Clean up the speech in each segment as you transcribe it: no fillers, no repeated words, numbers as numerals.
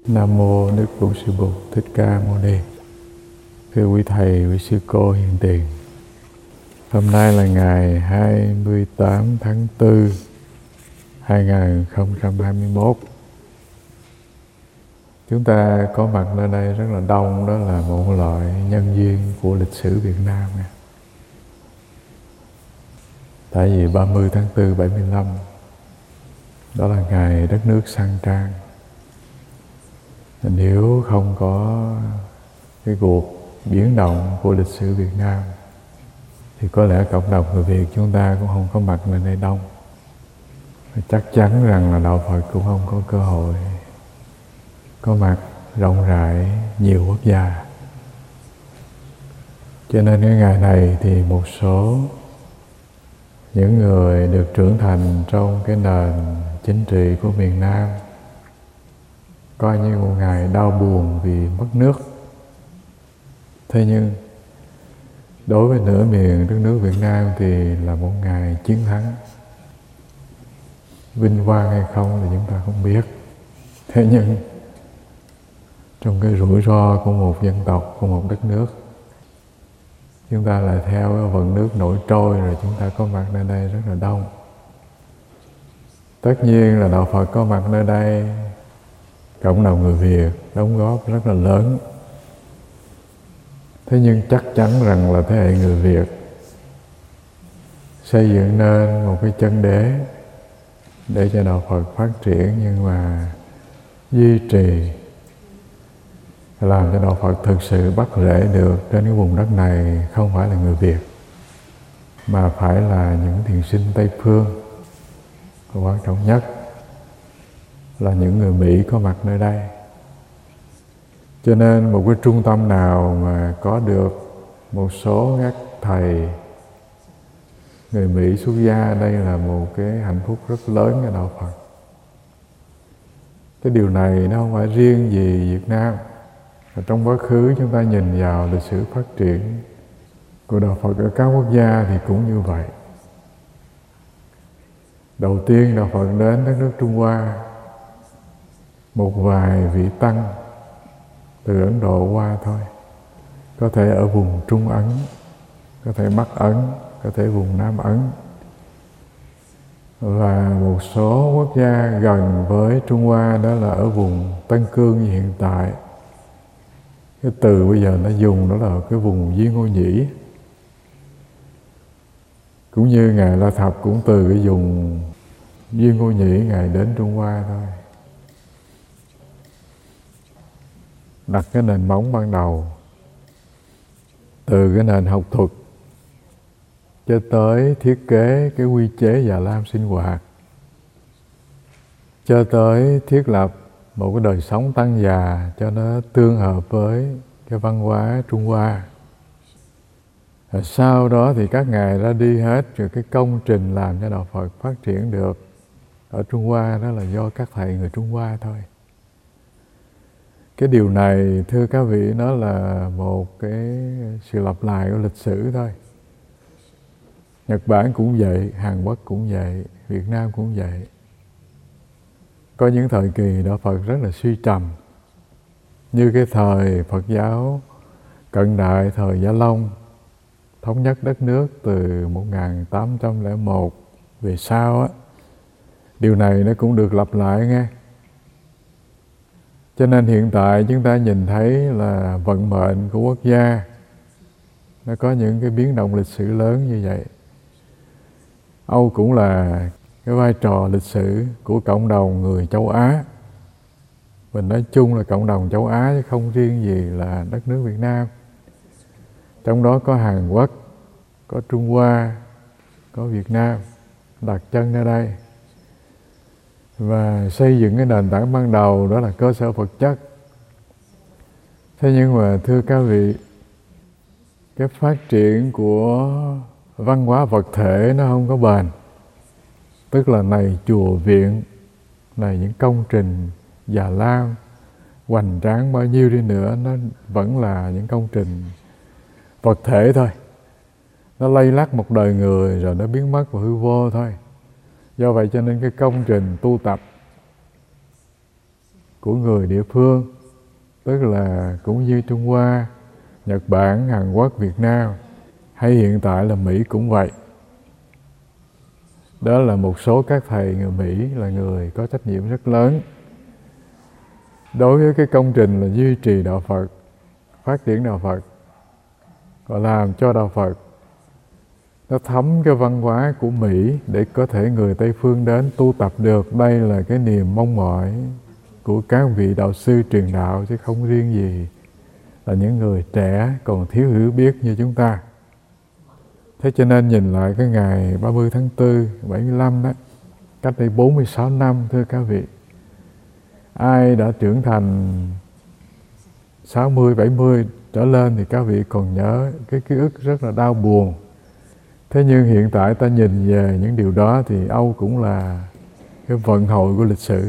Nam mô Đức Bổn Sư Bụt Thích Ca Mâu Ni. Thưa quý thầy, quý sư cô hiện tiền, hôm nay là ngày 28 tháng 4 2021. Chúng ta có mặt nơi đây rất là đông, đó là một loại nhân duyên của lịch sử Việt Nam. Tại vì 30 tháng 4 75 đó là ngày đất nước sang trang. Nếu không có cái cuộc biến động của lịch sử Việt Nam thì có lẽ cộng đồng người Việt chúng ta cũng không có mặt nơi đây đông. Chắc chắn rằng là đạo Phật cũng không có cơ hội có mặt rộng rãi nhiều quốc gia. Cho nên cái ngày này thì một số những người được trưởng thành trong cái nền chính trị của miền Nam coi như một ngày đau buồn vì mất nước. Thế nhưng đối với nửa miền đất nước Việt Nam thì là một ngày chiến thắng. Vinh quang hay không thì chúng ta không biết. Thế nhưng trong cái rủi ro của một dân tộc, của một đất nước, chúng ta lại theo cái vận nước nổi trôi rồi chúng ta có mặt nơi đây rất là đông. Tất nhiên là đạo Phật có mặt nơi đây, cộng đồng người Việt đóng góp rất là lớn. Thế nhưng chắc chắn rằng là thế hệ người Việt xây dựng nên một cái chân đế để cho đạo Phật phát triển, nhưng mà duy trì làm cho đạo Phật thực sự bắt rễ được trên cái vùng đất này không phải là người Việt, mà phải là những thiền sinh Tây Phương. Và quan trọng nhất là những người Mỹ có mặt nơi đây. Cho nên một cái trung tâm nào mà có được một số các thầy người Mỹ xuất gia, đây là một cái hạnh phúc rất lớn cho đạo Phật. Cái điều này nó không phải riêng gì Việt Nam. Trong quá khứ chúng ta nhìn vào lịch sử phát triển của đạo Phật ở các quốc gia thì cũng như vậy. Đầu tiên đạo Phật đến đất nước Trung Hoa, một vài vị tăng từ Ấn Độ qua thôi, có thể ở vùng Trung Ấn, có thể Bắc Ấn, có thể vùng Nam Ấn, và một số quốc gia gần với Trung Hoa, đó là ở vùng Tân Cương như hiện tại. Cái từ bây giờ nó dùng đó là cái vùng Duy Ngô Nhĩ, cũng như Ngài La Thập cũng từ cái vùng Duy Ngô Nhĩ Ngài đến Trung Hoa thôi. Đặt cái nền móng ban đầu từ cái nền học thuật cho tới thiết kế cái quy chế Già Lam sinh hoạt, cho tới thiết lập một cái đời sống tăng già cho nó tương hợp với cái văn hóa Trung Hoa. Rồi sau đó thì các ngài ra đi hết, rồi cái công trình làm cho đạo Phật phát triển được ở Trung Hoa đó là do các thầy người Trung Hoa thôi. Cái điều này thưa các vị, nó là một cái sự lặp lại của lịch sử thôi. Nhật Bản cũng vậy, Hàn Quốc cũng vậy, Việt Nam cũng vậy. Có những thời kỳ đạo Phật rất là suy trầm, như cái thời Phật giáo cận đại, thời Gia Long thống nhất đất nước từ 1801 về sau á. Điều này nó cũng được lặp lại nghe. Cho nên hiện tại chúng ta nhìn thấy là vận mệnh của quốc gia nó có những cái biến động lịch sử lớn như vậy. Âu cũng là cái vai trò lịch sử của cộng đồng người châu Á. Mình nói chung là cộng đồng châu Á chứ không riêng gì là đất nước Việt Nam. Trong đó có Hàn Quốc, có Trung Hoa, có Việt Nam đặt chân ở đây. Và xây dựng cái nền tảng ban đầu đó là cơ sở vật chất. Thế nhưng mà thưa các vị, cái phát triển của văn hóa vật thể nó không có bền. Tức là này chùa viện, này những công trình Già Lam hoành tráng bao nhiêu đi nữa, nó vẫn là những công trình vật thể thôi. Nó lay lắt một đời người rồi nó biến mất và hư vô thôi. Do vậy cho nên cái công trình tu tập của người địa phương, tức là cũng như Trung Hoa, Nhật Bản, Hàn Quốc, Việt Nam, hay hiện tại là Mỹ cũng vậy. Đó là một số các thầy người Mỹ là người có trách nhiệm rất lớn đối với cái công trình là duy trì đạo Phật, phát triển đạo Phật, và làm cho đạo Phật nó thấm cái văn hóa của Mỹ để có thể người Tây Phương đến tu tập được. Đây là cái niềm mong mỏi của các vị đạo sư truyền đạo, chứ không riêng gì là những người trẻ còn thiếu hiểu biết như chúng ta. Thế cho nên nhìn lại cái ngày 30 tháng 4, 75 đó, cách đây 46 năm, thưa các vị, ai đã trưởng thành 60, 70 trở lên thì các vị còn nhớ cái ký ức rất là đau buồn. Thế nhưng hiện tại ta nhìn về những điều đó thì Âu cũng là cái vận hội của lịch sử.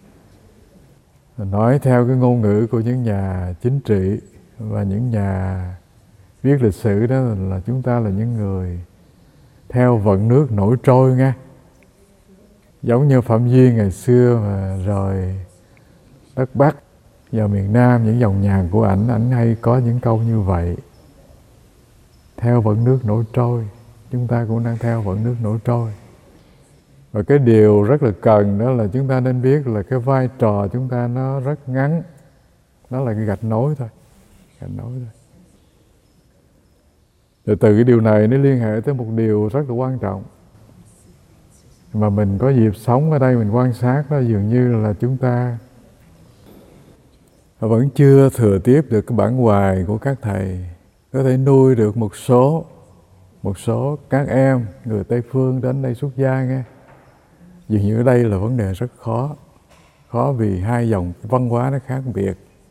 Nói theo cái ngôn ngữ của những nhà chính trị và những nhà viết lịch sử đó là chúng ta là những người theo vận nước nổi trôi nghe. Giống như Phạm Duy ngày xưa mà rời đất Bắc vào miền Nam, những dòng nhạc của ảnh hay có những câu như vậy. Theo vận nước nổi trôi, chúng ta cũng đang theo vận nước nổi trôi. Và cái điều rất là cần đó là chúng ta nên biết là cái vai trò chúng ta nó rất ngắn. Nó là cái gạch nối thôi. Gạch nối thôi. Rồi từ cái điều này nó liên hệ tới một điều rất là quan trọng mà mình có dịp sống ở đây mình quan sát đó, dường như là chúng ta vẫn chưa thừa tiếp được cái bản hoài của các thầy, có thể nuôi được một số các em người Tây Phương đến đây xuất gia nghe. Dường như ở đây là vấn đề rất khó vì hai dòng văn hóa nó khác biệt.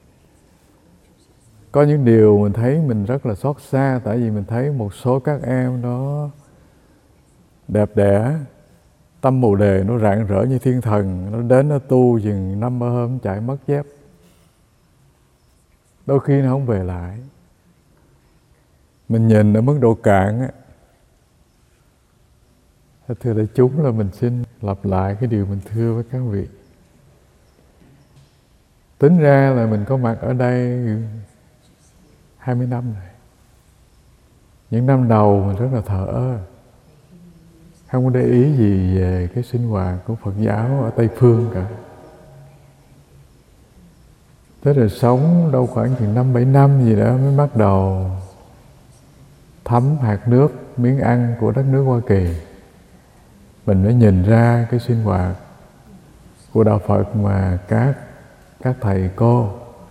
Có những điều mình thấy mình rất là xót xa, tại vì mình thấy một số các em nó đẹp đẽ, tâm Bồ Đề nó rạng rỡ như thiên thần, nó đến nó tu chừng 5-3 hôm chạy mất dép. Đôi khi nó không về lại. Mình nhìn ở mức độ cạn á, thưa đại chúng, là mình xin lặp lại cái điều mình thưa với các vị. Tính ra là mình có mặt ở đây 20 năm rồi. Những năm đầu mình rất là thờ ơ, không có để ý gì về cái sinh hoạt của Phật giáo ở Tây Phương cả. Thế rồi sống đâu khoảng chừng 5-7 năm gì đó mới bắt đầu thấm hạt nước, miếng ăn của đất nước Hoa Kỳ. Mình mới nhìn ra cái sinh hoạt của đạo Phật mà các thầy cô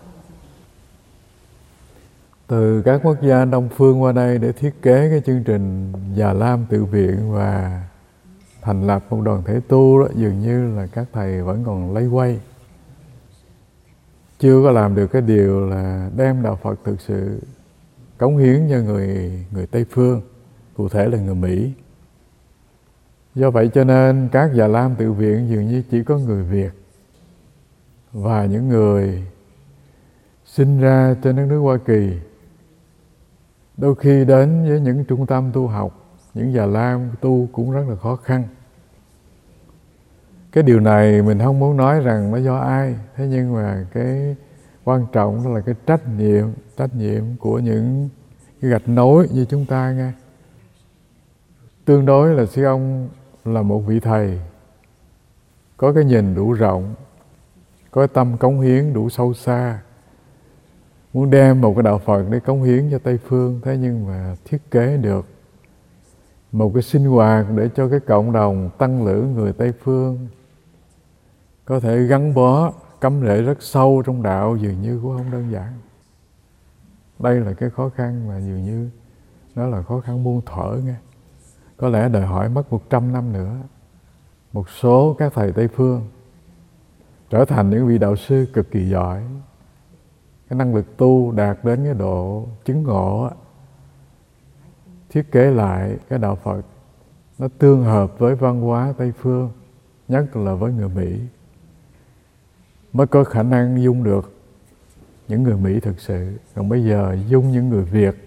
từ các quốc gia Đông Phương qua đây để thiết kế cái chương trình Già Lam Tự Viện và thành lập một đoàn thể tu đó, dường như là các thầy vẫn còn lây quay, chưa có làm được cái điều là đem đạo Phật thực sự cống hiến cho người Tây Phương, cụ thể là người Mỹ. Do vậy cho nên các Già Lam Tự Viện dường như chỉ có người Việt và những người sinh ra trên đất nước Hoa Kỳ. Đôi khi đến với những trung tâm tu học, những Già Lam tu cũng rất là khó khăn. Cái điều này mình không muốn nói rằng nó do ai, thế nhưng mà cái quan trọng đó là cái trách nhiệm của những cái gạch nối như chúng ta nghe. Tương đối là sư ông là một vị thầy có cái nhìn đủ rộng, có tâm cống hiến đủ sâu xa, muốn đem một cái đạo Phật để cống hiến cho Tây Phương. Thế nhưng mà thiết kế được một cái sinh hoạt để cho cái cộng đồng tăng lữ người Tây Phương có thể gắn bó, cắm rễ rất sâu trong đạo, dường như cũng không đơn giản. Đây là cái khó khăn mà dường như nó là khó khăn muôn thuở nghe. Có lẽ đòi hỏi mất 100 năm nữa, một số các thầy Tây Phương trở thành những vị đạo sư cực kỳ giỏi, cái năng lực tu đạt đến cái độ chứng ngộ, thiết kế lại cái đạo Phật nó tương hợp với văn hóa Tây Phương, nhất là với người Mỹ, mới có khả năng dung được những người Mỹ thực sự. Còn bây giờ dung những người Việt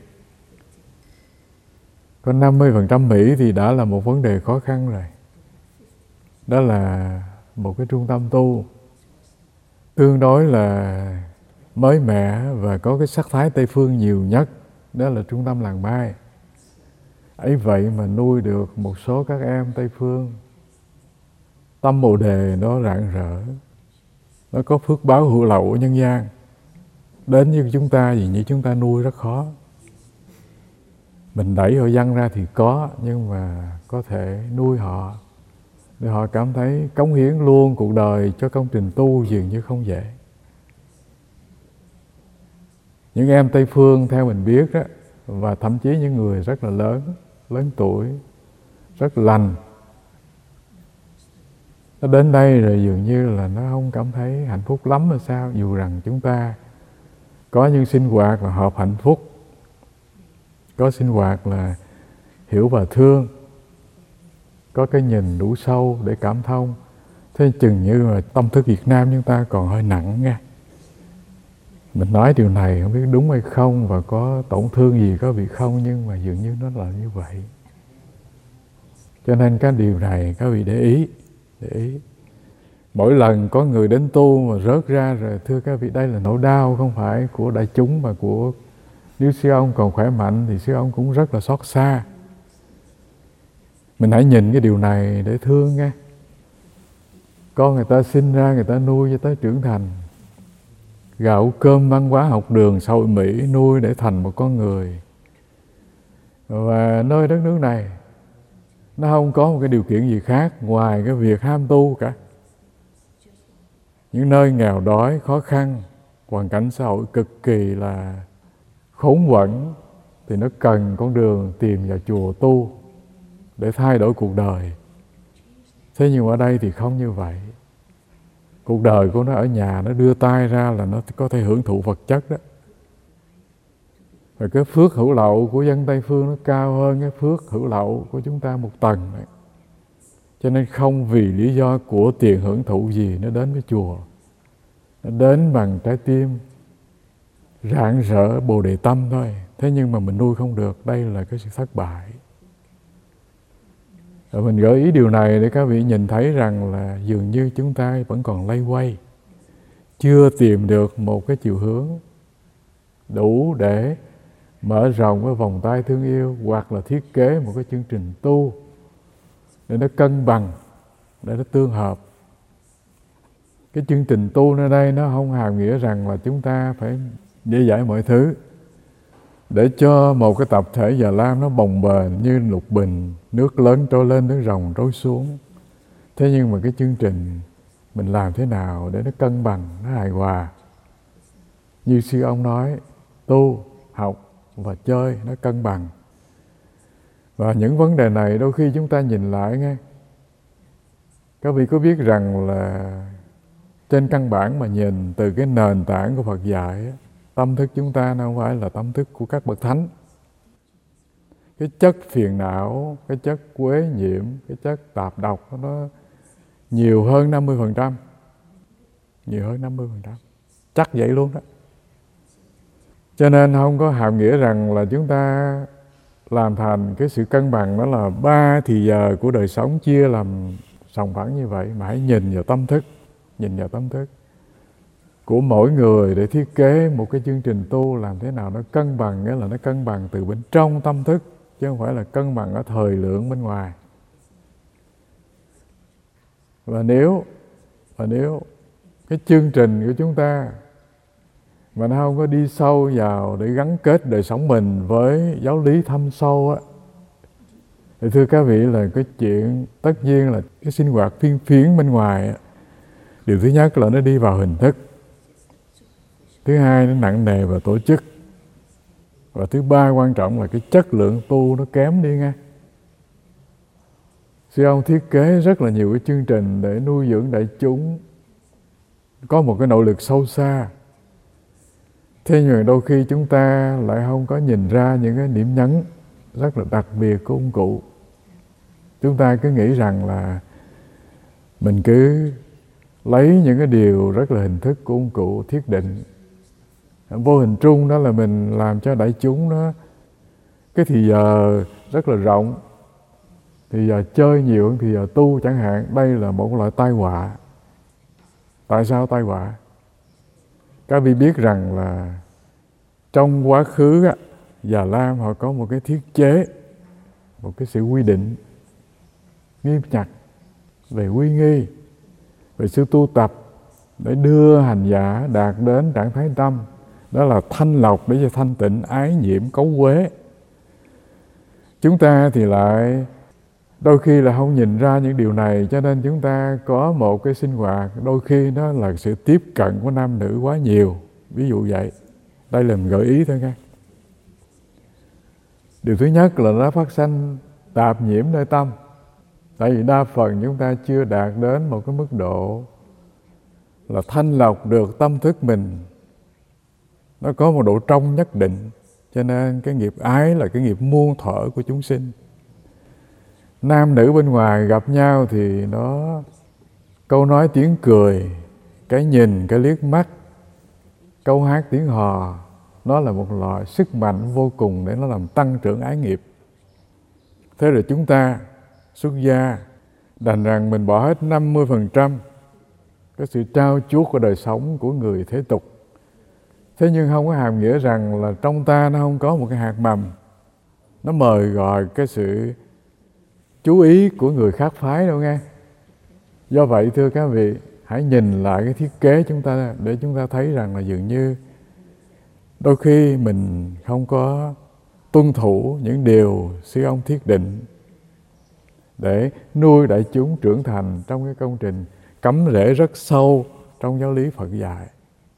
có 50% Mỹ thì đã là một vấn đề khó khăn rồi. Đó là một cái trung tâm tu tương đối là mới mẻ và có cái sắc thái Tây Phương nhiều nhất, đó là trung tâm làng Mai. Ấy vậy mà nuôi được một số các em Tây Phương tâm Bồ Đề nó rạng rỡ, nó có phước báo hữu lậu ở nhân gian. Đến như chúng ta, vì như chúng ta nuôi rất khó. Mình đẩy họ văng ra thì có, nhưng mà có thể nuôi họ để họ cảm thấy cống hiến luôn cuộc đời cho công trình tu dường như không dễ. Những em Tây Phương theo mình biết đó, và thậm chí những người rất là lớn tuổi, rất lành, nó đến đây rồi dường như là nó không cảm thấy hạnh phúc lắm là sao, dù rằng chúng ta có những sinh hoạt là hợp hạnh phúc, có sinh hoạt là hiểu và thương, có cái nhìn đủ sâu để cảm thông. Thế chừng như là tâm thức Việt Nam chúng ta còn hơi nặng nha. Mình nói điều này không biết đúng hay không và có tổn thương gì có vị không, nhưng mà dường như nó là như vậy. Cho nên cái điều này các vị để ý. Mỗi lần có người đến tu mà rớt ra rồi, thưa các vị, đây là nỗi đau không phải của đại chúng mà của, nếu sư ông còn khỏe mạnh thì sư ông cũng rất là xót xa. Mình hãy nhìn cái điều này để thương nghe. Con người ta sinh ra, người ta nuôi cho tới trưởng thành, gạo cơm văn hóa học đường xã hội Mỹ nuôi để thành một con người. Và nơi đất nước này nó không có một cái điều kiện gì khác ngoài cái việc ham tu cả. Những nơi nghèo đói, khó khăn, hoàn cảnh xã hội cực kỳ là khốn quẫn thì nó cần con đường tìm vào chùa tu để thay đổi cuộc đời. Thế nhưng ở đây thì không như vậy. Cuộc đời của nó ở nhà, nó đưa tay ra là nó có thể hưởng thụ vật chất đó. Và cái phước hữu lậu của dân Tây Phương nó cao hơn cái phước hữu lậu của chúng ta một tầng đấy. Cho nên không vì lý do của tiền hưởng thụ gì nó đến với chùa. Nó đến bằng trái tim rạng rỡ Bồ Đề tâm thôi. Thế nhưng mà mình nuôi không được, đây là cái sự thất bại. Và mình gợi ý điều này để các vị nhìn thấy rằng là dường như chúng ta vẫn còn lay quay, chưa tìm được một cái chiều hướng đủ để mở rộng cái vòng tay thương yêu, hoặc là thiết kế một cái chương trình tu để nó cân bằng, để nó tương hợp. Cái chương trình tu nơi đây nó không hàm nghĩa rằng là chúng ta phải dễ dãi mọi thứ để cho một cái tập thể Già Lam nó bồng bềnh như lục bình, nước lớn trôi lên, nước ròng trôi xuống. Thế nhưng mà cái chương trình mình làm thế nào để nó cân bằng, nó hài hòa. Như sư ông nói, tu, học và chơi nó cân bằng. Và những vấn đề này đôi khi chúng ta nhìn lại nghe. Các vị có biết rằng là trên căn bản mà nhìn từ cái nền tảng của Phật dạy, tâm thức chúng ta nó không phải là tâm thức của các bậc thánh. Cái chất phiền não, cái chất quế nhiễm, cái chất tạp độc nó nhiều hơn 50%. Nhiều hơn 50%. Chắc vậy luôn đó. Cho nên không có hàm nghĩa rằng là chúng ta làm thành cái sự cân bằng đó là 3 thì giờ của đời sống chia làm sòng phẳng như vậy, mà hãy nhìn vào tâm thức. Nhìn vào tâm thức của mỗi người để thiết kế một cái chương trình tu làm thế nào nó cân bằng, nghĩa là nó cân bằng từ bên trong tâm thức, chứ không phải là cân bằng ở thời lượng bên ngoài. Và nếu cái chương trình của chúng ta mà nó không có đi sâu vào để gắn kết đời sống mình với giáo lý thâm sâu á, thì thưa các vị là cái chuyện tất nhiên là cái sinh hoạt phiên phiến bên ngoài á, điều thứ nhất là nó đi vào hình thức, thứ hai nó nặng nề vào tổ chức, và thứ ba quan trọng là cái chất lượng tu nó kém đi nghe. Sư ông thiết kế rất là nhiều cái chương trình để nuôi dưỡng đại chúng, có một cái nội lực sâu xa. Thế nhưng đôi khi chúng ta lại không có nhìn ra những cái điểm nhấn rất là đặc biệt của ông cụ. Chúng ta cứ nghĩ rằng là mình cứ lấy những cái điều rất là hình thức của ông cụ thiết định. Vô hình trung đó là mình làm cho đại chúng nó cái thì giờ rất là rộng, thì giờ chơi nhiều hơn thì giờ tu chẳng hạn. Đây là một loại tai họa. Tại sao tai họa? Các vị biết rằng là trong quá khứ á, Già Lam họ có một cái thiết chế, một cái sự quy định nghiêm ngặt về uy nghi, về sự tu tập để đưa hành giả đạt đến trạng thái tâm, đó là thanh lọc để cho thanh tịnh, ái nhiễm, cấu uế. Chúng ta thì lại đôi khi là không nhìn ra những điều này, cho nên chúng ta có một cái sinh hoạt đôi khi nó là sự tiếp cận của nam nữ quá nhiều, ví dụ vậy. Đây là mình gợi ý thôi nha. Điều thứ nhất là nó phát sanh tạp nhiễm nơi tâm. Tại vì đa phần chúng ta chưa đạt đến một cái mức độ là thanh lọc được tâm thức mình, nó có một độ trong nhất định. Cho nên cái nghiệp ái là cái nghiệp muôn thuở của chúng sinh. Nam nữ bên ngoài gặp nhau thì nó câu nói tiếng cười, cái nhìn, cái liếc mắt, câu hát tiếng hò, nó là một loại sức mạnh vô cùng để nó làm tăng trưởng ái nghiệp. Thế rồi chúng ta xuất gia, đành rằng mình bỏ hết 50% cái sự trao chuốt của đời sống của người thế tục. Thế nhưng không có hàm nghĩa rằng là trong ta nó không có một cái hạt mầm, nó mời gọi cái sự chú ý của người khác phái đâu nghe. Do vậy thưa các vị, hãy nhìn lại cái thiết kế chúng ta để chúng ta thấy rằng là dường như đôi khi mình không có tuân thủ những điều sư ông thiết định để nuôi đại chúng trưởng thành trong cái công trình cắm rễ rất sâu trong giáo lý Phật dạy.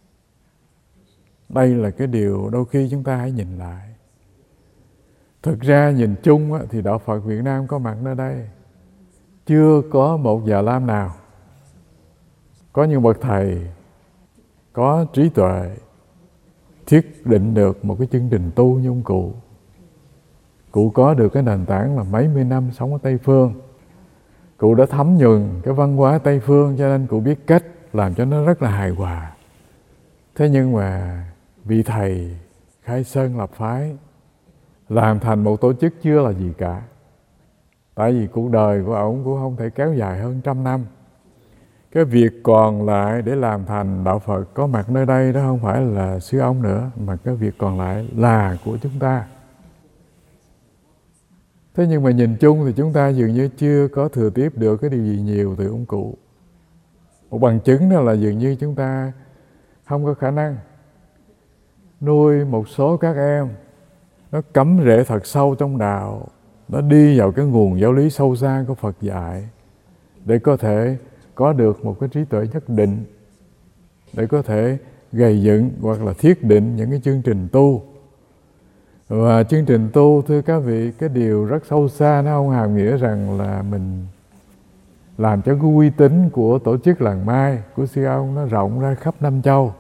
Đây là cái điều đôi khi chúng ta hãy nhìn lại. Thực ra nhìn chung thì Đạo Phật Việt Nam có mặt nơi đây, chưa có một Già Lam nào có những bậc thầy có trí tuệ thiết định được một cái chương trình tu như ông cụ. Cụ có được cái nền tảng là mấy mươi năm sống ở Tây Phương. Cụ đã thấm nhuần cái văn hóa Tây Phương, cho nên cụ biết cách làm cho nó rất là hài hòa. Thế nhưng mà vị thầy khai sơn lập phái, làm thành một tổ chức chưa là gì cả. Tại vì cuộc đời của ổng cũng không thể kéo dài hơn 100 năm. Cái việc còn lại để làm thành Đạo Phật có mặt nơi đây đó không phải là sư ông nữa, mà cái việc còn lại là của chúng ta. Thế nhưng mà nhìn chung thì chúng ta dường như chưa có thừa tiếp được cái điều gì nhiều từ ông cụ. Một bằng chứng đó là dường như chúng ta không có khả năng nuôi một số các em nó cắm rễ thật sâu trong đạo, nó đi vào cái nguồn giáo lý sâu xa của Phật dạy để có thể có được một cái trí tuệ nhất định, để có thể gầy dựng hoặc là thiết định những cái chương trình tu. Và chương trình tu thưa các vị, cái điều rất sâu xa, nó không hàm nghĩa rằng là mình làm cho cái uy tín của tổ chức làng Mai, của sư ông nó rộng ra khắp năm châu.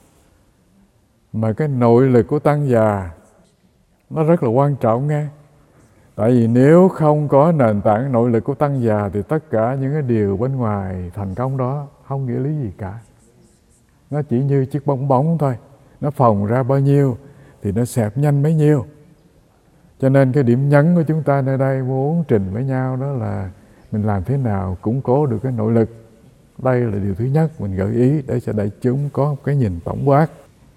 Mà cái nội lực của tăng già nó rất là quan trọng nghe. Tại vì nếu không có nền tảng nội lực của tăng già thì tất cả những cái điều bên ngoài thành công đó không nghĩa lý gì cả. Nó chỉ như chiếc bong bóng thôi, nó phồng ra bao nhiêu thì nó xẹp nhanh bấy nhiêu. Cho nên cái điểm nhấn của chúng ta nơi đây muốn trình với nhau đó là mình làm thế nào củng cố được cái nội lực. Đây là điều thứ nhất mình gợi ý để cho đại chúng có một cái nhìn tổng quát.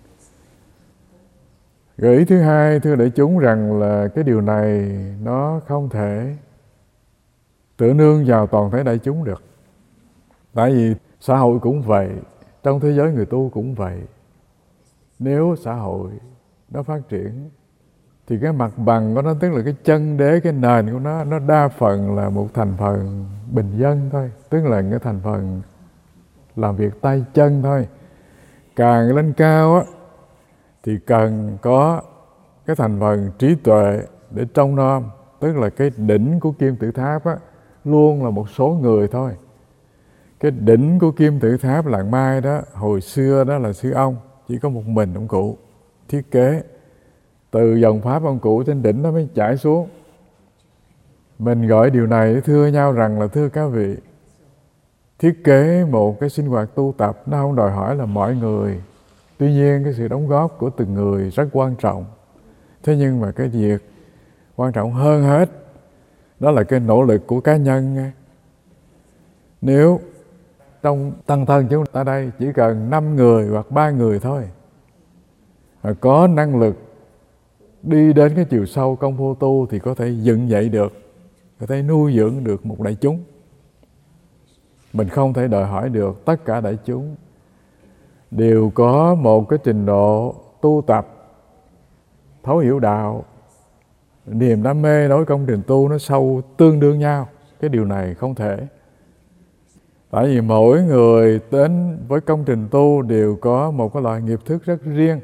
Gợi ý thứ hai thưa đại chúng rằng là cái điều này nó không thể tự nương vào toàn thể đại chúng được. Tại vì xã hội cũng vậy, trong thế giới người tu cũng vậy. Nếu xã hội nó phát triển thì cái mặt bằng của nó, tức là cái chân đế, cái nền của nó đa phần là một thành phần bình dân thôi. Tức là cái thành phần làm việc tay chân thôi. Càng lên cao á thì cần có cái thành phần trí tuệ để trông nom. Tức là cái đỉnh của kim tự tháp á luôn là một số người thôi. Cái đỉnh của kim tự tháp làng Mai đó hồi xưa đó là sư ông, chỉ có một mình ông cụ thiết kế. Từ dòng pháp ông cụ trên đỉnh nó mới chảy xuống. Mình gọi điều này để thưa nhau rằng là thưa các vị, thiết kế một cái sinh hoạt tu tập nó không đòi hỏi là mọi người. Tuy nhiên cái sự đóng góp của từng người rất quan trọng. Thế nhưng mà cái việc quan trọng hơn hết đó là cái nỗ lực của cá nhân. Nếu trong tăng thân chúng ta đây chỉ cần 5 người hoặc 3 người thôi, có năng lực đi đến cái chiều sâu công phu tu thì có thể dựng dậy được, có thể nuôi dưỡng được một đại chúng. Mình không thể đòi hỏi được tất cả đại chúng đều có một cái trình độ tu tập, thấu hiểu đạo, niềm đam mê đối công trình tu nó sâu tương đương nhau. Cái điều này không thể. Tại vì mỗi người đến với công trình tu đều có một cái loại nghiệp thức rất riêng,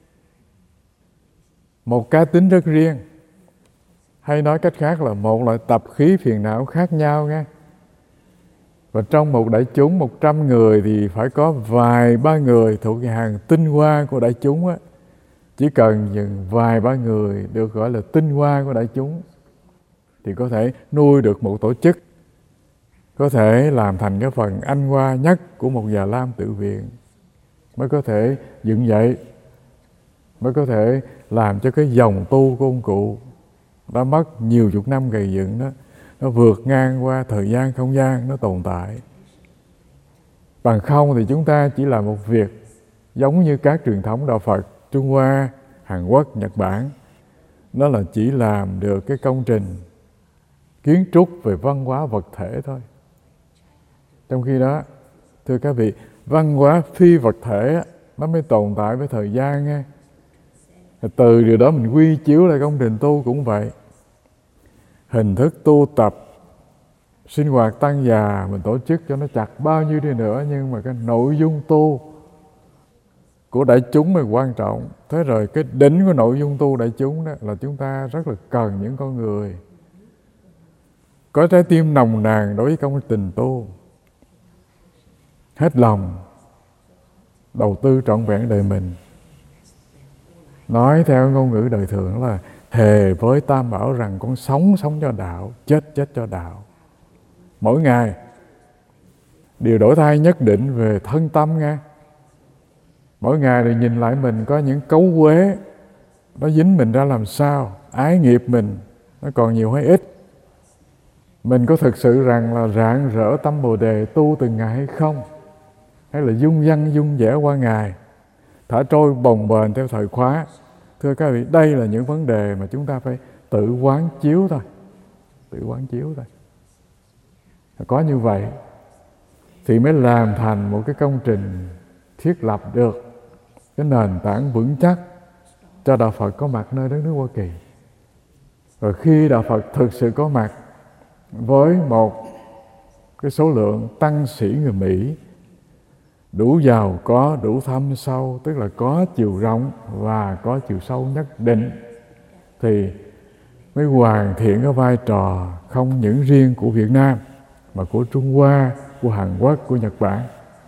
một cá tính rất riêng. Hay nói cách khác là một loại tập khí phiền não khác nhau nghe. Và trong một đại chúng 100 người thì phải có vài ba người thuộc cái hàng tinh hoa của đại chúng á. Chỉ cần những vài ba người được gọi là tinh hoa của đại chúng thì có thể nuôi được một tổ chức, có thể làm thành cái phần anh hoa nhất của một Già Lam tự viện, mới có thể dựng dậy, mới có thể làm cho cái dòng tu của ông cụ đã mất nhiều chục năm gây dựng đó, nó vượt ngang qua thời gian không gian, nó tồn tại. Bằng không thì chúng ta chỉ làm một việc giống như các truyền thống đạo Phật Trung Hoa, Hàn Quốc, Nhật Bản, nó là chỉ làm được cái công trình kiến trúc về văn hóa vật thể thôi. Trong khi đó, thưa các vị, văn hóa phi vật thể nó mới tồn tại với thời gian nghe. Từ điều đó mình quy chiếu lại công trình tu cũng vậy. Hình thức tu tập, sinh hoạt tăng già mình tổ chức cho nó chặt bao nhiêu đi nữa, nhưng mà cái nội dung tu của đại chúng là quan trọng. Thế rồi cái đỉnh của nội dung tu đại chúng đó là chúng ta rất là cần những con người có trái tim nồng nàn đối với công trình tu, hết lòng đầu tư trọn vẹn đời mình. Nói theo ngôn ngữ đời thường là thề với Tam Bảo rằng con sống cho đạo, chết cho đạo. Mỗi ngày điều đổi thay nhất định về thân tâm nghe. Mỗi ngày thì nhìn lại mình có những cấu uế nó dính mình ra làm sao, ái nghiệp mình nó còn nhiều hay ít. Mình có thực sự rằng là rạng rỡ tâm Bồ Đề tu từng ngày hay không? Hay là dung dăng dung dẻ qua ngày, thả trôi bồng bềnh theo thời khóa? Thưa các vị, đây là những vấn đề mà chúng ta phải tự quán chiếu thôi. Tự quán chiếu thôi. Có như vậy thì mới làm thành một cái công trình thiết lập được cái nền tảng vững chắc cho Đạo Phật có mặt nơi đất nước Hoa Kỳ. Rồi khi Đạo Phật thực sự có mặt với một cái số lượng tăng sĩ người Mỹ đủ giàu có, đủ thâm sâu, tức là có chiều rộng và có chiều sâu nhất định, thì mới hoàn thiện cái vai trò không những riêng của Việt Nam mà của Trung Hoa, của Hàn Quốc, của Nhật Bản.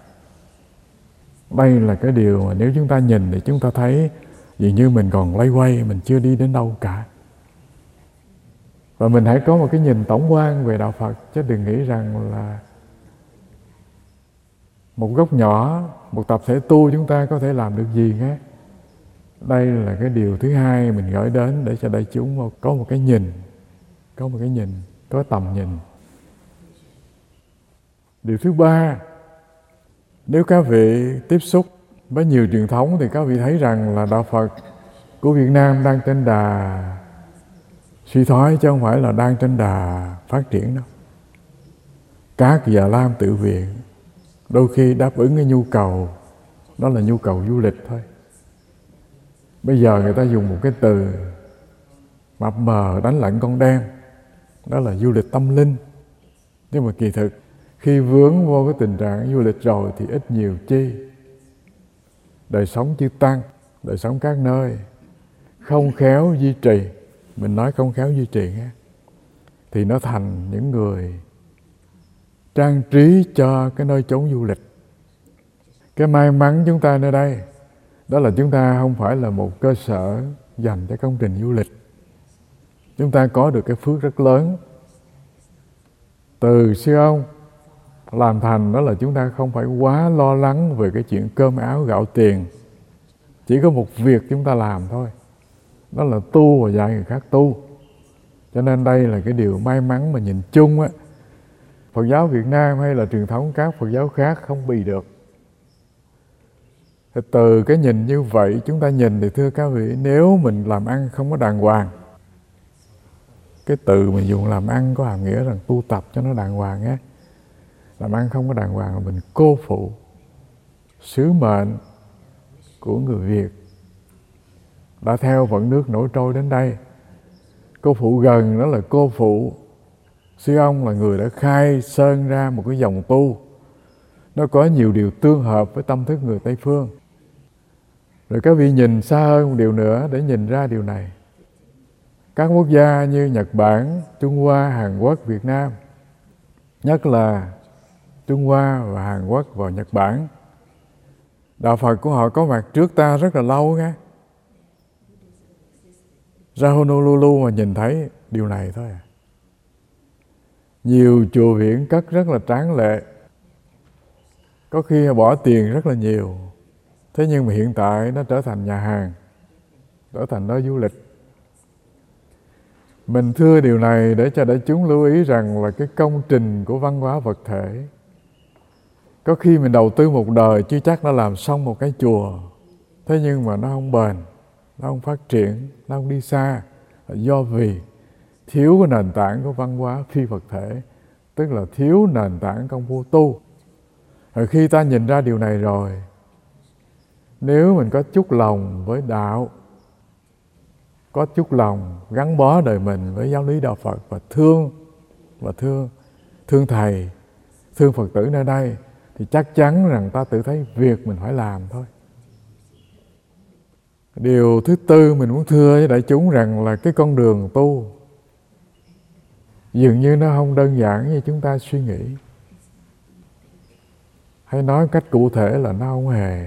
Đây là cái điều mà nếu chúng ta nhìn thì chúng ta thấy dường như mình còn loay hoay, mình chưa đi đến đâu cả. Và mình hãy có một cái nhìn tổng quan về Đạo Phật, chứ đừng nghĩ rằng là một góc nhỏ, một tập thể tu chúng ta có thể làm được gì hết. Đây là cái điều thứ hai mình gửi đến để cho đại chúng có một cái nhìn, có tầm nhìn. Điều thứ ba, nếu các vị tiếp xúc với nhiều truyền thống thì các vị thấy rằng là Đạo Phật của Việt Nam đang trên đà suy thoái, chứ không phải là đang trên đà phát triển đâu. Các Già Lam tự viện đôi khi đáp ứng cái nhu cầu, đó là nhu cầu du lịch thôi. Bây giờ người ta dùng một cái từ mập mờ đánh lận con đen, đó là du lịch tâm linh. Nhưng mà kỳ thực khi vướng vô cái tình trạng du lịch rồi thì ít nhiều chi đời sống chư tăng, đời sống các nơi không khéo duy trì, mình nói không khéo duy trì nghe, thì nó thành những người trang trí cho cái nơi chốn du lịch. Cái may mắn chúng ta nơi đây đó là chúng ta không phải là một cơ sở dành cho công trình du lịch. Chúng ta có được cái phước rất lớn từ sư ông làm thành, đó là chúng ta không phải quá lo lắng về cái chuyện cơm áo gạo tiền. Chỉ có một việc chúng ta làm thôi, đó là tu và dạy người khác tu. Cho nên đây là cái điều may mắn mà nhìn chung á, Phật giáo Việt Nam hay là truyền thống các Phật giáo khác không bì được. Từ cái nhìn như vậy chúng ta nhìn thì thưa các vị, nếu mình làm ăn không có đàng hoàng, cái từ mình dùng làm ăn có hàm nghĩa rằng tu tập cho nó đàng hoàng á. Làm ăn không có đàng hoàng là mình cô phụ sứ mệnh của người Việt đã theo vận nước nổi trôi đến đây. Cô phụ gần đó là cô phụ sư ông là người đã khai sơn ra một cái dòng tu, nó có nhiều điều tương hợp với tâm thức người Tây Phương. Rồi các vị nhìn xa hơn một điều nữa để nhìn ra điều này. Các quốc gia như Nhật Bản, Trung Hoa, Hàn Quốc, Việt Nam, nhất là Trung Hoa và Hàn Quốc và Nhật Bản, đạo Phật của họ có mặt trước ta rất là lâu nghe. Ra Honolulu mà nhìn thấy điều này thôi à. Nhiều chùa viện cất rất là tráng lệ, có khi bỏ tiền rất là nhiều. Thế nhưng mà hiện tại nó trở thành nhà hàng, trở thành nơi du lịch. Mình thưa điều này để cho đại chúng lưu ý rằng là cái công trình của văn hóa vật thể, có khi mình đầu tư một đời chưa chắc đã làm xong một cái chùa. Thế nhưng mà nó không bền, nó không phát triển, nó không đi xa, là do vì thiếu cái nền tảng của văn hóa phi vật thể, tức là thiếu nền tảng công phu tu. Rồi khi ta nhìn ra điều này rồi, nếu mình có chút lòng với đạo, có chút lòng gắn bó đời mình với giáo lý đạo Phật và thương thầy, thương Phật tử nơi đây, thì chắc chắn rằng ta tự thấy việc mình phải làm thôi. Điều thứ tư mình muốn thưa với đại chúng rằng là cái con đường tu dường như nó không đơn giản như chúng ta suy nghĩ. Hay nói cách cụ thể là nó không hề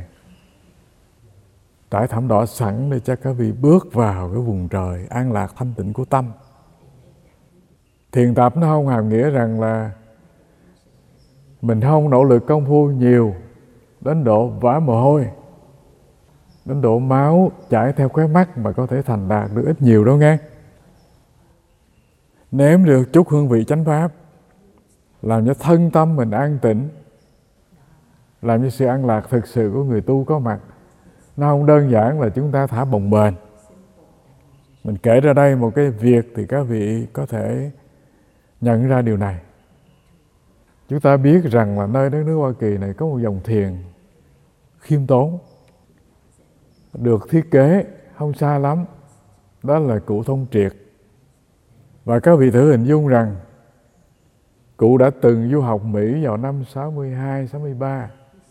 trải thảm đỏ sẵn để cho các vị bước vào cái vùng trời an lạc thanh tịnh của tâm. Thiền tập nó không hàm nghĩa rằng là mình không nỗ lực công phu nhiều đến độ vã mồ hôi, đến độ máu chảy theo khóe mắt mà có thể thành đạt được ít nhiều đâu nghe. Nếm được chút hương vị chánh pháp, làm cho thân tâm mình an tĩnh, làm cho sự an lạc thực sự của người tu có mặt. Nó không đơn giản là chúng ta thả bồng bềnh. Mình kể ra đây một cái việc thì các vị có thể nhận ra điều này. Chúng ta biết rằng là nơi đất nước Hoa Kỳ này có một dòng thiền khiêm tốn, được thiết kế không xa lắm, đó là cụ Thông Triệt. Và các vị thử hình dung rằng cụ đã từng du học Mỹ vào năm 62, 63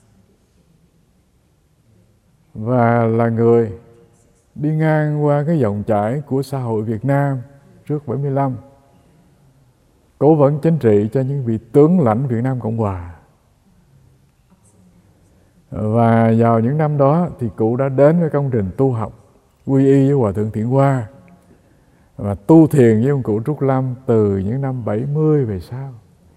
và là người đi ngang qua cái dòng chảy của xã hội Việt Nam trước 75, cố vấn chính trị cho những vị tướng lãnh Việt Nam Cộng Hòa. Và vào những năm đó thì cụ đã đến với công trình tu học, quy y với Hòa Thượng Thiện Hoa và tu thiền với ông cụ Trúc Lâm từ những năm 70 về sau.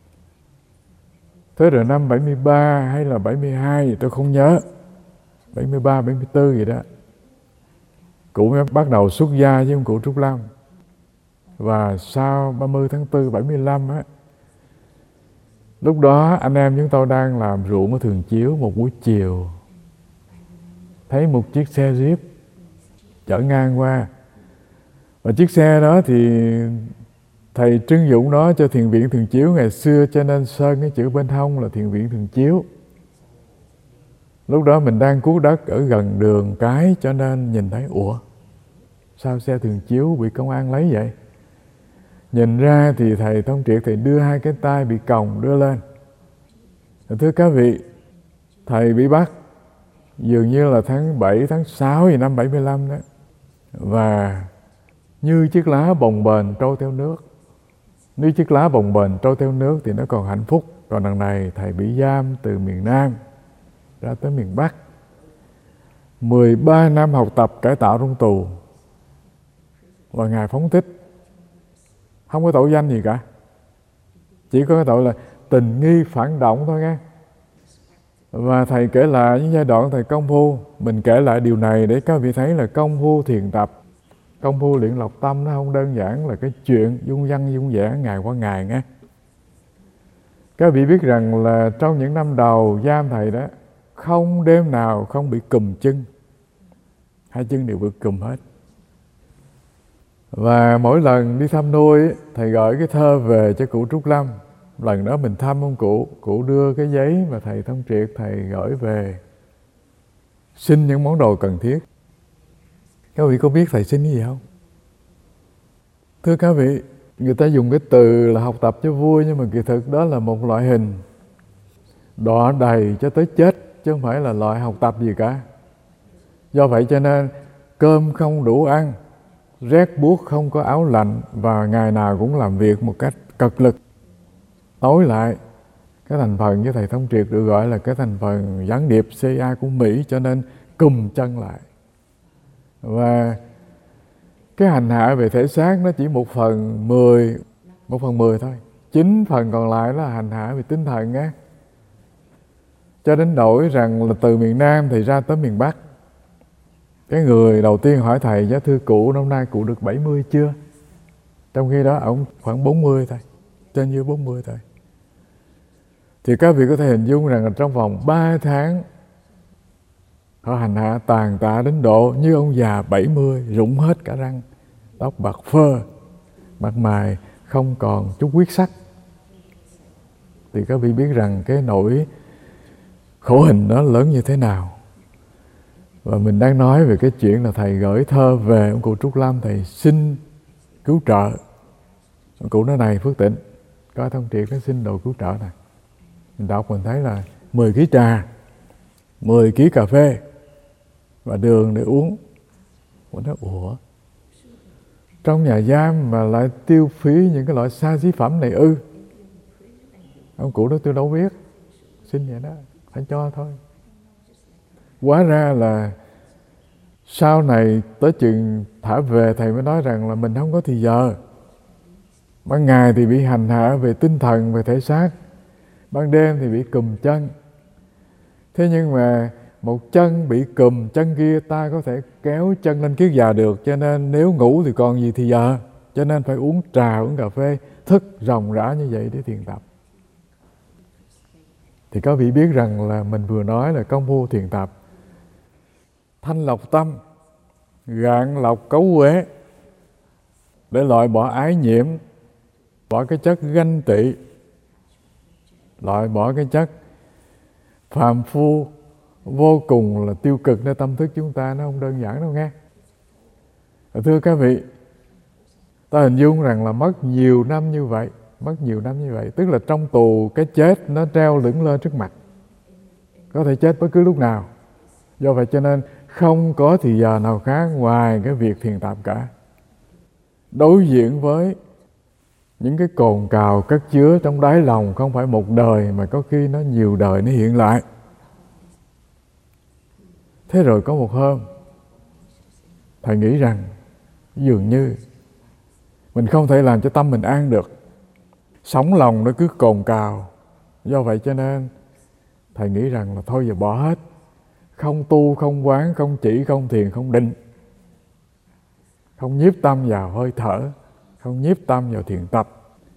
Thế rồi năm 73 hay là 72 thì tôi không nhớ, 73, 74 gì đó, cụ mới bắt đầu xuất gia với ông cụ Trúc Lâm. Và sau 30 tháng 4, 75 á, lúc đó anh em chúng tôi đang làm ruộng ở Thường Chiếu một buổi chiều, thấy một chiếc xe Jeep chở ngang qua. Và chiếc xe đó thì thầy trưng dụng đó cho Thiền viện Thường Chiếu ngày xưa, cho nên sơn cái chữ bên hông là Thiền viện Thường Chiếu. Lúc đó mình đang cuốc đất ở gần đường cái, cho nên nhìn thấy ủa sao xe Thường Chiếu bị công an lấy vậy? Nhìn ra thì thầy Thông Triệt thầy đưa hai cái tay bị còng đưa lên. Thưa các vị, thầy bị bắt dường như là tháng 7, tháng 6 gì năm 75 đó. Và như chiếc lá bồng bềnh trôi theo nước. Nếu chiếc lá bồng bềnh trôi theo nước thì nó còn hạnh phúc. Còn đằng này thầy bị giam từ miền Nam ra tới miền Bắc, 13 năm học tập cải tạo trong tù, và Ngài phóng thích. Không có tội danh gì cả, chỉ có cái tội là tình nghi phản động thôi nghe. Và thầy kể lại những giai đoạn thầy công phu. Mình kể lại điều này để các vị thấy là công phu thiền tập, công phu luyện lọc tâm nó không đơn giản là cái chuyện dung văn dung vẽ ngày qua ngày nghe. Các vị biết rằng là trong những năm đầu giam thầy đó, không đêm nào không bị cùm chân. Hai chân đều bị cùm hết. Và mỗi lần đi thăm nuôi, thầy gửi cái thơ về cho cụ Trúc Lâm. Lần đó mình thăm ông cụ đưa cái giấy mà thầy Thông Triệt thầy gửi về, xin những món đồ cần thiết. Các vị có biết thầy xin cái gì không? Thưa các vị, người ta dùng cái từ là học tập cho vui, nhưng mà kỳ thực đó là một loại hình đọa đầy cho tới chết, chứ không phải là loại học tập gì cả. Do vậy cho nên cơm không đủ ăn, rét buốt không có áo lạnh, và ngày nào cũng làm việc một cách cực lực. Tối lại, cái thành phần với thầy Thông Triệt được gọi là cái thành phần gián điệp CIA của Mỹ, cho nên cùm chân lại. Và cái hành hạ về thể xác nó chỉ 1/10 thôi. 9 phần còn lại là hành hạ về tinh thần á. Cho đến nỗi rằng là từ miền Nam thì ra tới miền Bắc, cái người đầu tiên hỏi thầy: "Giá thưa cụ, năm nay cụ được 70 chưa?" Trong khi đó ông khoảng 40 thôi, trên dưới 40 thôi. Thì các vị có thể hình dung rằng là trong vòng 3 tháng họ hành hạ tàn tạ đến độ như ông già 70, rụng hết cả răng, tóc bạc phơ, mặt mày không còn chút huyết sắc. Thì các vị biết rằng cái nỗi khổ hình đó lớn như thế nào. Và mình đang nói về cái chuyện là thầy gửi thơ về ông cụ Trúc Lâm, thầy xin cứu trợ. Ông cụ nói: "Này Phước Tịnh, có Thông Triệt nó xin đồ cứu trợ này." Mình đọc mình thấy là 10 kg trà, 10 kg cà phê và đường để uống. Mình nói: "Ủa, trong nhà giam mà lại tiêu phí những cái loại xa xí phẩm này ư?" Ông cụ nói: "Tôi đâu biết, xin vậy đó, phải cho thôi." Hóa ra là sau này tới chừng thả về, thầy mới nói rằng là mình không có thì giờ. Ban ngày thì bị hành hạ về tinh thần, về thể xác, ban đêm thì bị cùm chân. Thế nhưng mà một chân bị cùm, chân kia ta có thể kéo chân lên kiết già được, cho nên nếu ngủ thì còn gì thì giờ. Cho nên phải uống trà, uống cà phê, thức ròng rã như vậy để thiền tập. Thì các vị biết rằng là mình vừa nói là công phu thiền tập thanh lọc tâm, gạn lọc cấu uế, để loại bỏ ái nhiễm, bỏ cái chất ganh tị, loại bỏ cái chất phàm phu vô cùng là tiêu cực nơi tâm thức chúng ta. Nó không đơn giản đâu nghe. Thưa các vị, ta hình dung rằng là mất nhiều năm như vậy, tức là trong tù cái chết nó treo lửng lên trước mặt, có thể chết bất cứ lúc nào. Do vậy cho nên không có thì giờ nào khác ngoài cái việc thiền tập cả. Đối diện với những cái cồn cào cất chứa trong đáy lòng, không phải một đời mà có khi nó nhiều đời nó hiện lại. Thế rồi có một hôm, thầy nghĩ rằng dường như mình không thể làm cho tâm mình an được, sống lòng nó cứ cồn cào. Do vậy cho nên thầy nghĩ rằng là thôi giờ bỏ hết, không tu, không quán, không chỉ, không thiền, không định, không nhiếp tâm vào hơi thở, không nhiếp tâm vào thiền tập.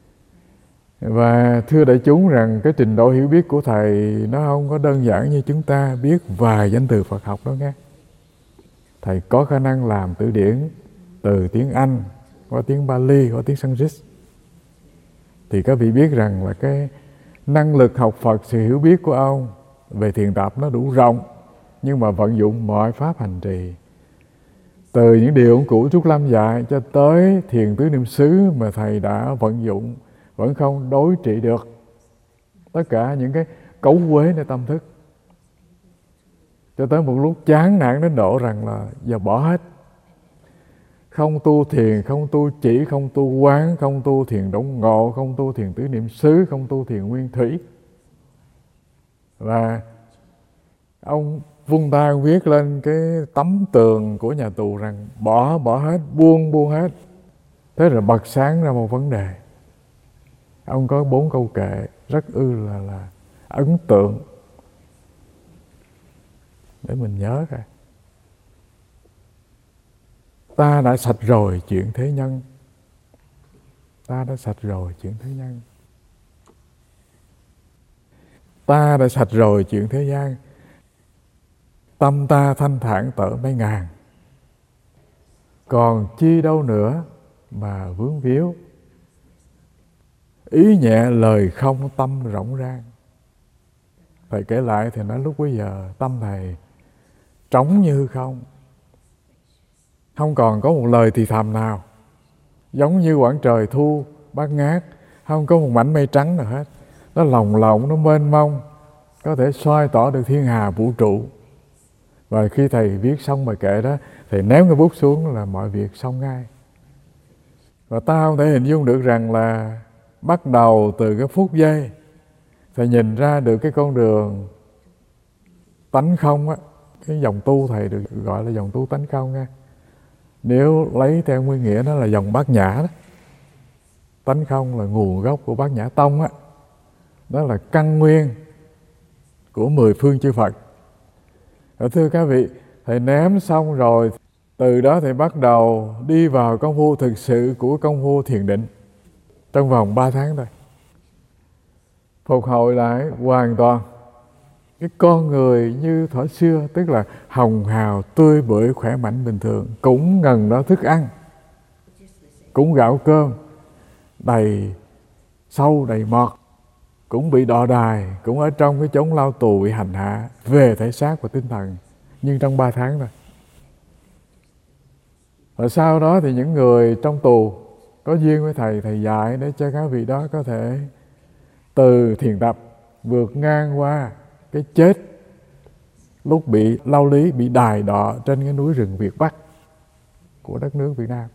Và thưa đại chúng rằng cái trình độ hiểu biết của thầy nó không có đơn giản như chúng ta biết vài danh từ Phật học đó nghe. Thầy có khả năng làm từ điển từ tiếng Anh qua tiếng Bali, qua tiếng Sanskrit. Thì các vị biết rằng là cái năng lực học Phật, sự hiểu biết của ông về thiền tập nó đủ rộng, nhưng mà vận dụng mọi pháp hành trì, từ những điều ông cụ Trúc Lâm dạy cho tới thiền tứ niệm xứ mà thầy đã vận dụng, vẫn không đối trị được tất cả những cái cấu uếในtâm thức. Cho tới một lúc chán nản đến độ rằng là giờ bỏ hết, không tu thiền, không tu chỉ, không tu quán, không tu thiền đốn ngộ, không tu thiền tứ niệm xứ, không tu thiền nguyên thủy. Và ông vung tay viết lên cái tấm tường của nhà tù rằng bỏ hết, buông hết. Thế rồi bật sáng ra một vấn đề. Ông có 4 câu kệ rất là ấn tượng để mình nhớ coi. Ta đã sạch rồi chuyện thế nhân. Ta đã sạch rồi chuyện thế nhân. Ta đã sạch rồi chuyện thế gian, tâm ta thanh thản tở mấy ngàn. Còn chi đâu nữa mà vướng víu, ý nhẹ lời không tâm rỗng rang. Thầy kể lại thì nói lúc bấy giờ tâm thầy trống như không, không còn có một lời thì thầm nào, giống như quãng trời thu bát ngát, không có một mảnh mây trắng nào hết. Nó lồng lộng, nó mênh mông, có thể soi tỏ được thiên hà vũ trụ. Và khi thầy viết xong bài kệ đó, thầy ném cái bút xuống là mọi việc xong ngay. Và ta không thể hình dung được rằng là bắt đầu từ cái phút giây thầy nhìn ra được cái con đường tánh không á, cái dòng tu thầy được gọi là dòng tu tánh không nha. Nếu lấy theo nguyên nghĩa đó là dòng Bát Nhã đó. Tánh không là nguồn gốc của Bát Nhã Tông á. Đó là căn nguyên của 10 phương chư Phật. Thưa các vị, thầy ném xong rồi, từ đó thầy bắt đầu đi vào công phu thực sự của công phu thiền định trong vòng 3 tháng thôi. Phục hồi lại hoàn toàn cái con người như thuở xưa, tức là hồng hào, tươi bưởi, khỏe mạnh bình thường, cũng ngần đó thức ăn, cũng gạo cơm, đầy sâu đầy mọt, cũng bị đọ đài, cũng ở trong cái chốn lao tù bị hành hạ về thể xác và tinh thần, nhưng trong 3 tháng thôi. Và sau đó thì những người trong tù có duyên với thầy, thầy dạy để cho các vị đó có thể từ thiền tập vượt ngang qua cái chết lúc bị lao lý, bị đày đọ trên cái núi rừng Việt Bắc của đất nước Việt Nam.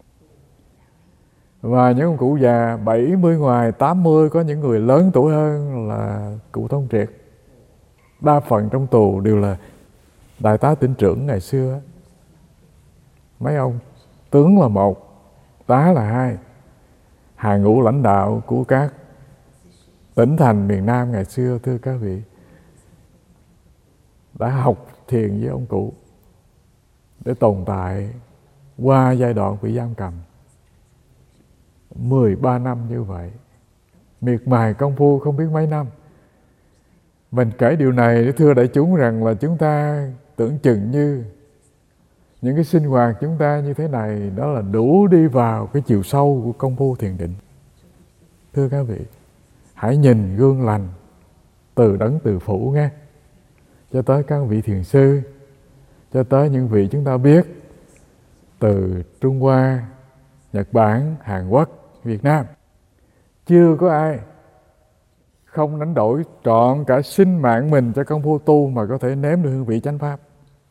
Và những ông cụ già 70 ngoài 80, có những người lớn tuổi hơn là cụ Thông Triệt. Đa phần trong tù đều là đại tá tỉnh trưởng ngày xưa. Mấy ông tướng là 1, tá là 2, hàng ngũ lãnh đạo của các tỉnh thành miền Nam ngày xưa, thưa các vị, đã học thiền với ông cụ để tồn tại qua giai đoạn bị giam cầm 13 năm như vậy, miệt mài công phu không biết mấy năm. Mình kể điều này để thưa đại chúng rằng là chúng ta tưởng chừng như những cái sinh hoạt chúng ta như thế này đó là đủ đi vào cái chiều sâu của công phu thiền định. Thưa các vị, hãy nhìn gương lành từ Đấng Từ Phụ nghe, cho tới các vị thiền sư, cho tới những vị chúng ta biết từ Trung Hoa, Nhật Bản, Hàn Quốc, Việt Nam. Chưa có ai không đánh đổi trọn cả sinh mạng mình cho công phu tu mà có thể nếm được hương vị chánh pháp.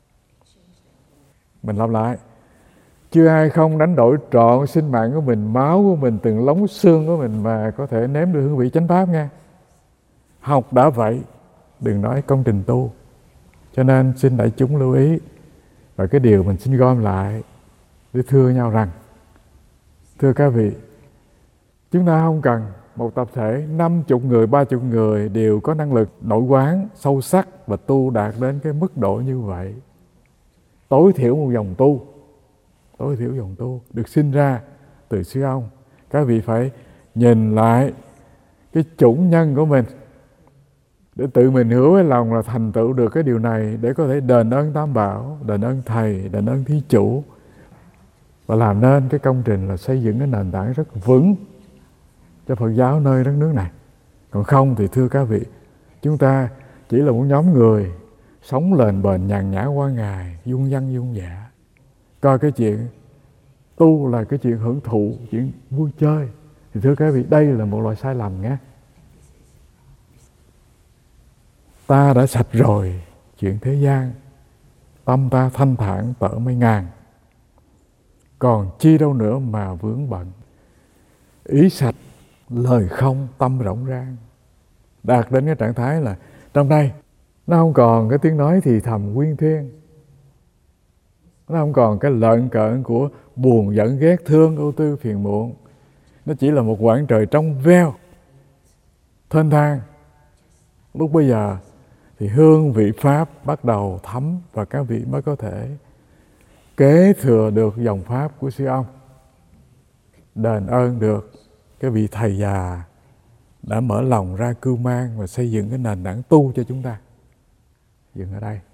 Mình lặp lại, chưa ai không đánh đổi trọn sinh mạng của mình, máu của mình, từng lóng xương của mình mà có thể nếm được hương vị chánh pháp nha. Học đã vậy, đừng nói công trình tu. Cho nên xin đại chúng lưu ý, và cái điều mình xin gom lại để thưa nhau rằng, thưa các vị, chúng ta không cần một tập thể 50 người, 30 người đều có năng lực nội quán sâu sắc và tu đạt đến cái mức độ như vậy. Tối thiểu một dòng tu, tối thiểu dòng tu được sinh ra từ sư ông. Các vị phải nhìn lại cái chủng nhân của mình để tự mình hứa với lòng là thành tựu được cái điều này, để có thể đền ơn Tam Bảo, đền ơn Thầy, đền ơn Thí Chủ, và làm nên cái công trình là xây dựng cái nền tảng rất vững cho Phật giáo nơi đất nước này. Còn không thì thưa các vị, chúng ta chỉ là một nhóm người sống lềnh bềnh nhàn nhã qua ngày, dung dân dung dạ, coi cái chuyện tu là cái chuyện hưởng thụ, chuyện vui chơi, thì thưa các vị, đây là một loại sai lầm nhé. Ta đã sạch rồi chuyện thế gian, tâm ta thanh thản tở mấy ngàn. Còn chi đâu nữa mà vướng bận, ý sạch lời không tâm rỗng rang. Đạt đến cái trạng thái là trong đây nó không còn cái tiếng nói thì thầm quyên thuyên, nó không còn cái lợn cợn của buồn giận ghét thương ưu tư phiền muộn. Nó chỉ là một quãng trời trong veo thênh thang. Lúc bây giờ thì hương vị pháp bắt đầu thấm, và các vị mới có thể kế thừa được dòng pháp của sư ông, đền ơn được cái vị thầy già đã mở lòng ra cưu mang và xây dựng cái nền tảng tu cho chúng ta. Dừng ở đây.